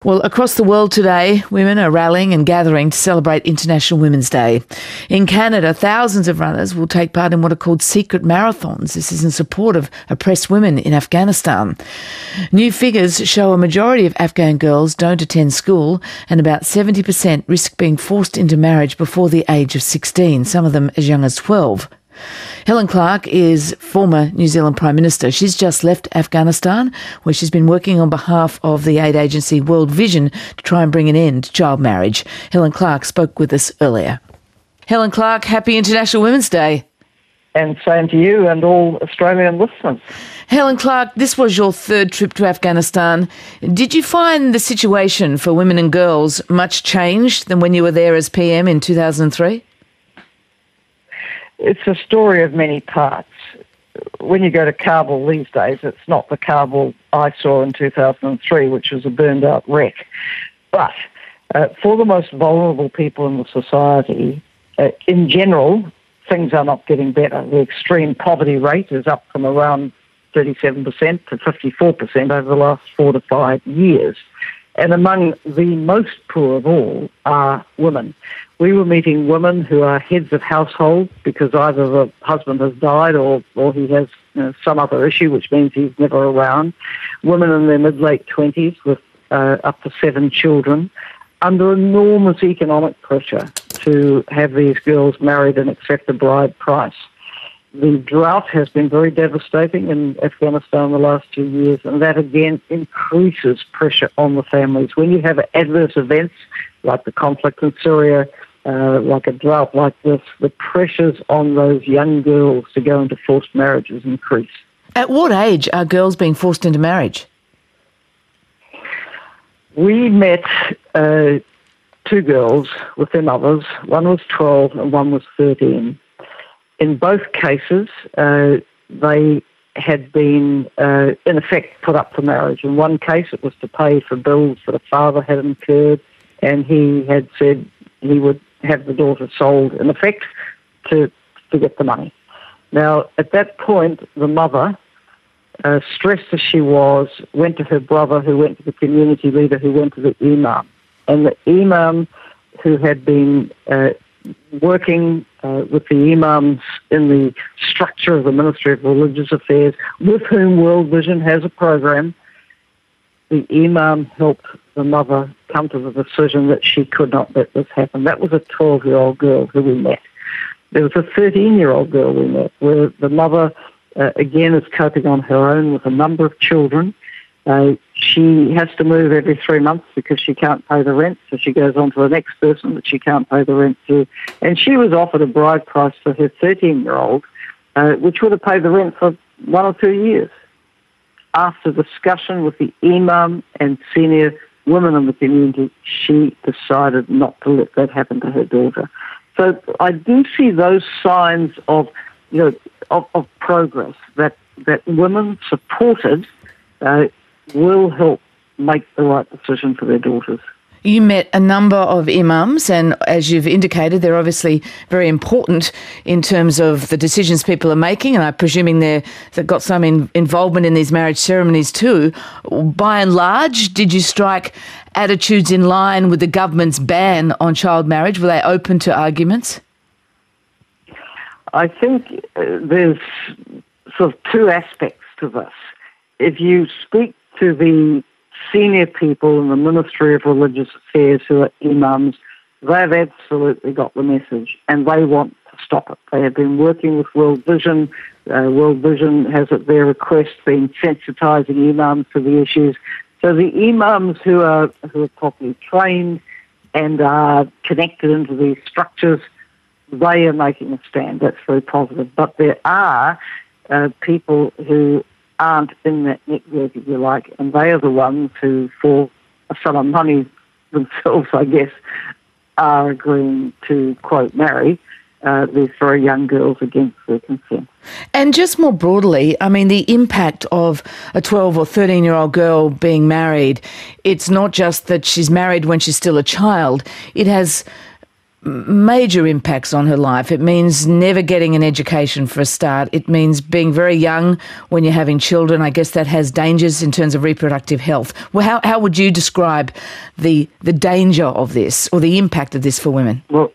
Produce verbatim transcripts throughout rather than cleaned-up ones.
Well, across the world today, women are rallying and gathering to celebrate International Women's Day. In Canada, thousands of runners will take part in what are called secret marathons. This is in support of oppressed women in Afghanistan. New figures show a majority of Afghan girls don't attend school and about seventy percent risk being forced into marriage before the age of sixteen, some of them as young as twelve. Helen Clark is former New Zealand Prime Minister. She's just left Afghanistan, where she's been working on behalf of the aid agency World Vision to try and bring an end to child marriage. Helen Clark spoke with us earlier. Helen Clark, happy International Women's Day. And same to you and all Australian listeners. Helen Clark, this was your third trip to Afghanistan. Did you find the situation for women and girls much changed than when you were there as P M in two thousand three? It's a story of many parts. When you go to Kabul these days, it's not the Kabul I saw in two thousand three, which was a burned-out wreck. But uh, for the most vulnerable people in the society, uh, in general, things are not getting better. The extreme poverty rate is up from around thirty-seven percent to fifty-four percent over the last four to five years. And among the most poor of all are women. We were meeting women who are heads of household because either the husband has died or, or he has you know, some other issue, which means he's never around. Women in their mid-late twenties with uh, up to seven children under enormous economic pressure to have these girls married and accept the bride price. The drought has been very devastating in Afghanistan the last two years, and that again increases pressure on the families. When you have adverse events like the conflict in Syria, uh, like a drought like this, the pressures on those young girls to go into forced marriages increase. At what age are girls being forced into marriage? We met uh, two girls with their mothers. One was twelve and one was thirteen. In both cases, uh, they had been, uh, in effect, put up for marriage. In one case, it was to pay for bills that a father had incurred, and he had said he would have the daughter sold, in effect, to, to get the money. Now, at that point, the mother, uh, stressed as she was, went to her brother, who went to the community leader, who went to the imam. And the imam, who had been uh, working uh, with the imams in the structure of the Ministry of Religious Affairs, with whom World Vision has a program, the imam helped the mother come to the decision that she could not let this happen. That was a twelve-year-old girl who we met. There was a thirteen-year-old girl we met, where the mother, uh, again, is coping on her own with a number of children. Uh, she has to move every three months because she can't pay the rent, so she goes on to the next person that she can't pay the rent to. And she was offered a bride price for her thirteen-year-old, uh, which would have paid the rent for one or two years. After discussion with the imam and senior women in the community, she decided not to let that happen to her daughter. So I do see those signs of, you know, of, of progress that, that women supported uh, will help make the right decision for their daughters. You met a number of imams, and as you've indicated, they're obviously very important in terms of the decisions people are making, and I'm presuming they're, they've got some in, involvement in these marriage ceremonies too. By and large, did you strike attitudes in line with the government's ban on child marriage? Were they open to arguments? I think uh, there's sort of two aspects to this. If you speak to the senior people in the Ministry of Religious Affairs who are imams, they've absolutely got the message and they want to stop it. They have been working with World Vision. Uh, World Vision has at their request been sensitising imams to the issues. So the imams who are, who are properly trained and are connected into these structures, they are making a stand. That's very positive. But there are uh, people who aren't in that network, if you like, and they are the ones who, for a sum of money themselves, I guess, are agreeing to, quote, marry uh, these very young girls against their consent. And just more broadly, I mean, the impact of a twelve or thirteen-year-old girl being married, it's not just that she's married when she's still a child. It has major impacts on her life. It means never getting an education for a start. It means being very young when you're having children. I guess that has dangers in terms of reproductive health. Well, how, how would you describe the the danger of this or the impact of this for women? Well,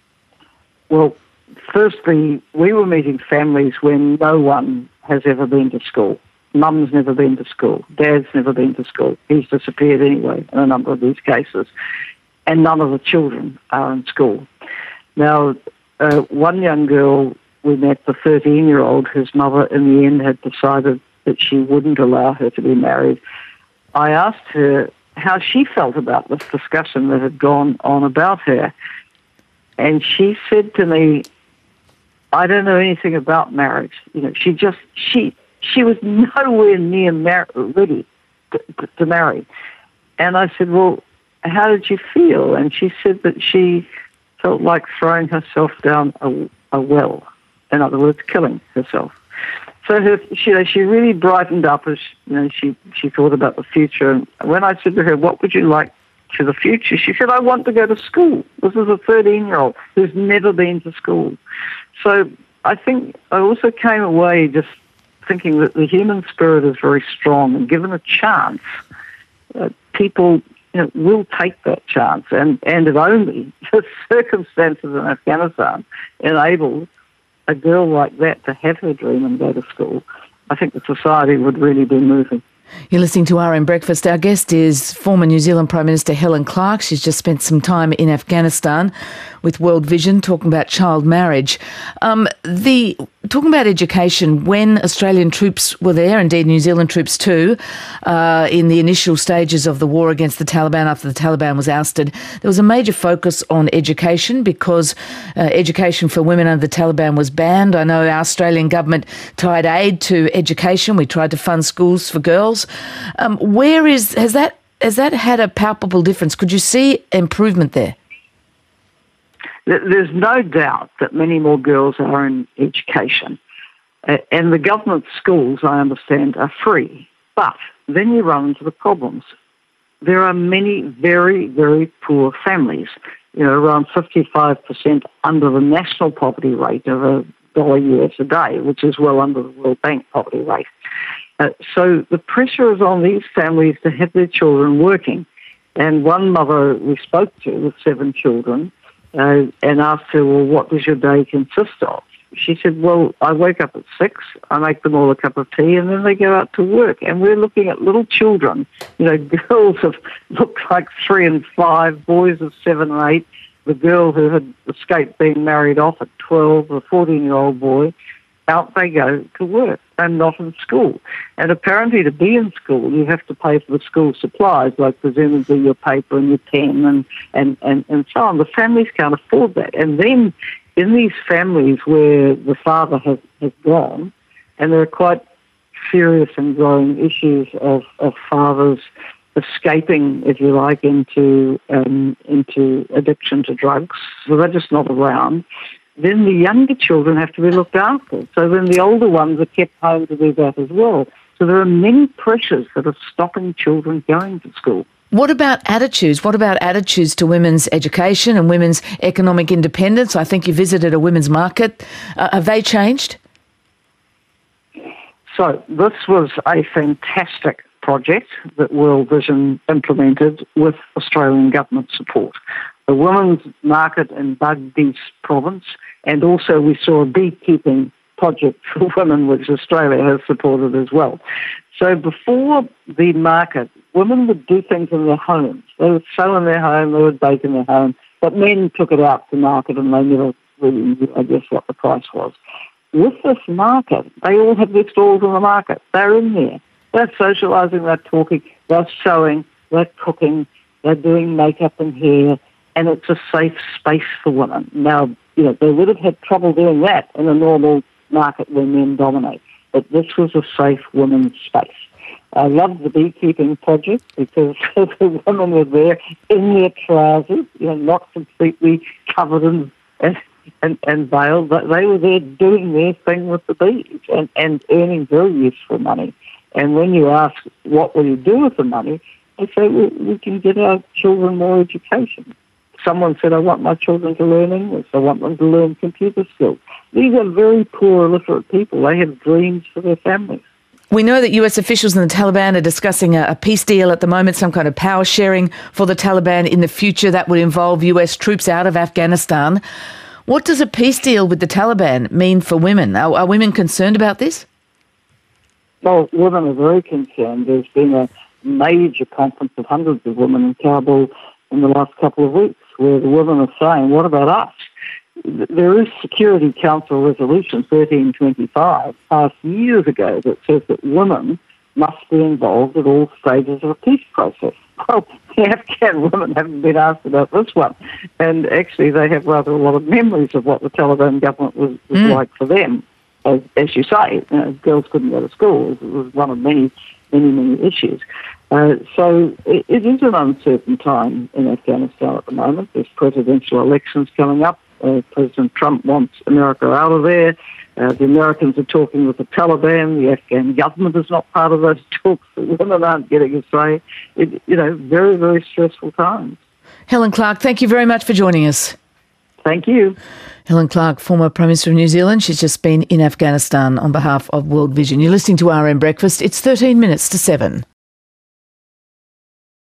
well, firstly, we were meeting families when no one has ever been to school. Mum's never been to school. Dad's never been to school. He's disappeared anyway in a number of these cases. And none of the children are in school. Now, uh, one young girl we met, the thirteen-year-old, whose mother in the end had decided that she wouldn't allow her to be married. I asked her how she felt about this discussion that had gone on about her. And she said to me, I don't know anything about marriage. You know, she just, she... She was nowhere near mar- ready to, to, to marry. And I said, well, how did you feel? And she said that she felt like throwing herself down a, a well. In other words, killing herself. So her, she, she really brightened up as you know, she, she thought about the future. And when I said to her, what would you like for the future? She said, I want to go to school. This is a thirteen-year-old who's never been to school. So I think I also came away just thinking that the human spirit is very strong, and given a chance, uh, people you know, will take that chance. And, and if only the circumstances in Afghanistan enable a girl like that to have her dream and go to school, I think the society would really be moving. You're listening to R M Breakfast. Our guest is former New Zealand Prime Minister Helen Clark. She's just spent some time in Afghanistan with World Vision talking about child marriage. Um, the talking about education, when Australian troops were there, indeed New Zealand troops too, uh, in the initial stages of the war against the Taliban, after the Taliban was ousted, there was a major focus on education because uh, education for women under the Taliban was banned. I know our Australian government tied aid to education. We tried to fund schools for girls. Um, where is, has that, has that had a palpable difference? Could you see improvement there? There's no doubt that many more girls are in education. Uh, and the government schools, I understand, are free. But then you run into the problems. There are many very, very poor families, you know, around fifty-five percent under the national poverty rate of a dollar U S a day, which is well under the World Bank poverty rate. Uh, so the pressure is on these families to have their children working. And one mother we spoke to with seven children, Uh, and asked her, well, what does your day consist of? She said, well, I wake up at six, I make them all a cup of tea, and then they go out to work. And we're looking at little children, you know, girls of looked like three and five, boys of seven and eight. The girl who had escaped being married off at twelve, the fourteen-year-old boy, out they go to work. They're not in school. And apparently to be in school, you have to pay for the school supplies, like presumably your paper and your pen and, and, and, and so on. The families can't afford that. And then in these families where the father has, has gone, and there are quite serious and growing issues of, of fathers escaping, if you like, into um, into addiction to drugs, so they're just not around, then the younger children have to be looked after. So then the older ones are kept home to do that as well. So there are many pressures that are stopping children going to school. What about attitudes? What about attitudes to women's education and women's economic independence? I think you visited a women's market. Uh, have they changed? So this was a fantastic project that World Vision implemented with Australian government support. The women's market in Bugbees province, and also we saw a beekeeping project for women, which Australia has supported as well. So before the market, women would do things in their homes. They would sew in their home, they would bake in their home, but men took it out to market and they never really knew, I guess, what the price was. With this market, they all have their stalls in the market. They're in there. They're socialising, they're talking, they're sewing, they're cooking, they're doing makeup and hair, and it's a safe space for women. Now, you know, they would have had trouble doing that in a normal market where men dominate, but this was a safe women's space. I loved the beekeeping project because the women were there in their trousers, you know, not completely covered in and, and, and veiled, but they were there doing their thing with the bees and, and earning very useful money. And when you ask, what will you do with the money, they say, well, we can get our children more education. someone said, I want my children to learn English. I want them to learn computer skills. These are very poor, illiterate people. They have dreams for their families. We know that U S officials and the Taliban are discussing a, a peace deal at the moment, some kind of power sharing for the Taliban in the future that would involve U S troops out of Afghanistan. What does a peace deal with the Taliban mean for women? Are, are women concerned about this? Well, women are very concerned. There's been a major conference of hundreds of women in Kabul in the last couple of weeks where the women are saying, what about us? There is Security Council Resolution thirteen twenty-five passed years ago that says that women must be involved at all stages of a peace process. Well, the Afghan women haven't been asked about this one. And actually they have rather a lot of memories of what the Taliban government was, was mm. like for them. As, as you say, you know, girls couldn't go to school. It was one of many, many, many issues. Uh, so it, it is an uncertain time in Afghanistan at the moment. There's presidential elections coming up. Uh, President Trump wants America out of there. Uh, the Americans are talking with the Taliban. The Afghan government is not part of those talks. The women aren't getting a say. It, you know, very, very stressful times. Helen Clark, thank you very much for joining us. Thank you. Helen Clark, former Prime Minister of New Zealand. She's just been in Afghanistan on behalf of World Vision. You're listening to R M Breakfast. It's thirteen minutes to seven.